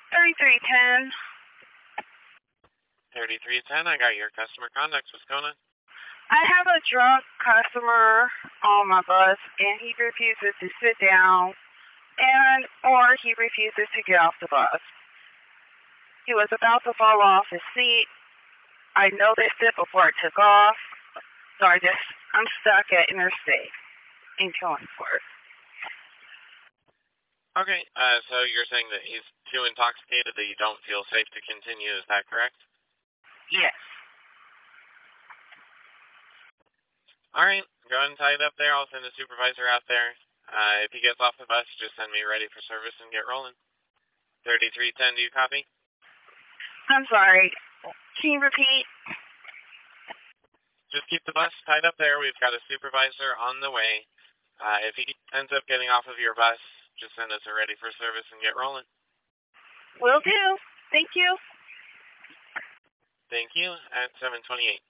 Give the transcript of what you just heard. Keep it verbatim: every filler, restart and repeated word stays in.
thirty-three ten. thirty-three ten, I got your customer contacts. What's going on? I have a drunk customer on my bus, and he refuses to sit down, and or he refuses to get off the bus. He was about to fall off his seat. I noticed it before it took off, so I just, I'm stuck at Interstate in Killingsworth. Okay, uh, so you're saying that he's too intoxicated that you don't feel safe to continue, is that correct? Yes. Alright, go ahead and tie it up there. I'll send a supervisor out there. Uh, if he gets off the bus, just send me ready for service and get rolling. thirty-three ten, do you copy? I'm sorry. Can you repeat? Just keep the bus tied up there. We've got a supervisor on the way. Uh, if he ends up getting off of your bus, just send us a ready for service and get rolling. Will do. Thank you. Thank you. At seven twenty-eight.